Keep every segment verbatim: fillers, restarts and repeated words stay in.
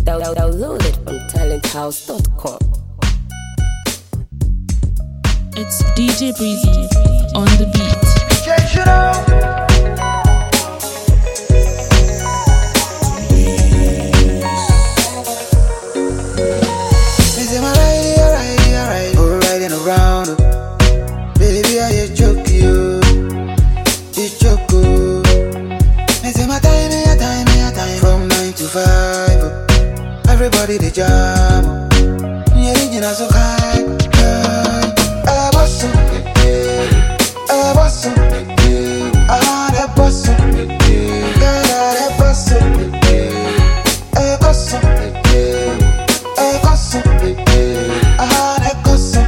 Download it from talent house dot com. It's D J Breezy on the beat. Around, baby, I you joke you, you joke. Me say my time, my time, my time from nine to five. Everybody they jam, yeah, you know so high. I was so I was so ah, that was so that was so I was so I was so ah, that was so.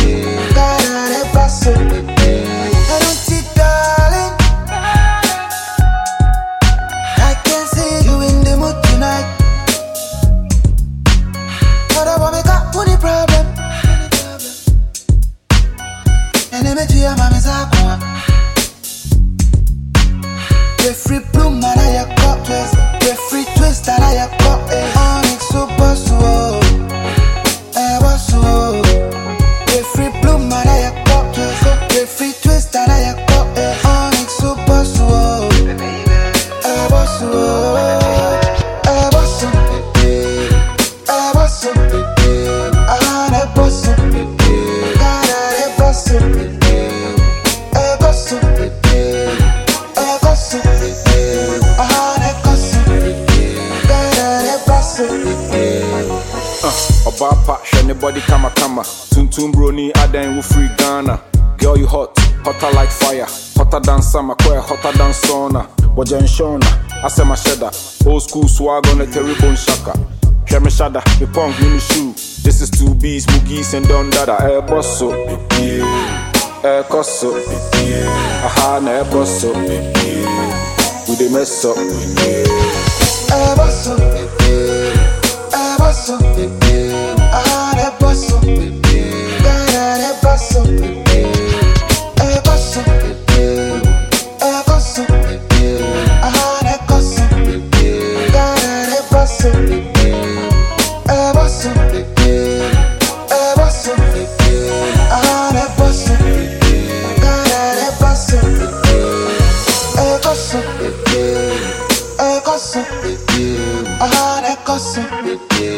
Free bloom man I ya cut twist, the free twist that I ya cut it. Onyx super slow, I was slow. The free bloom man I ya cut twist, the free twist that I ya cut it. Onyx super slow, I was slow, I was slow, I was slow, I was slow, I was slow, I was slow. Obapa, anybody kama kama Tuntum broni, aden wu free Ghana. Girl you hot, hotter like fire. Hotter than summer, quite hotter than sauna. Wajan shona, I say my cheddar. Old school swag on a terrible shaka. Share me shada, me punk, me shoe. This is two B's, Mugis and Don Dada. Eh bosso, eh kosso, aha na eh bosso. We dey mess up. Eh bosso, eh bosso. Ah, that bosso, ah, that bosso, eh bosso, eh bosso, ah, that bosso, ah, that bosso, eh bosso, eh bosso, ah, that bosso, ah, that bosso, eh bosso, eh bosso, ah, that bosso.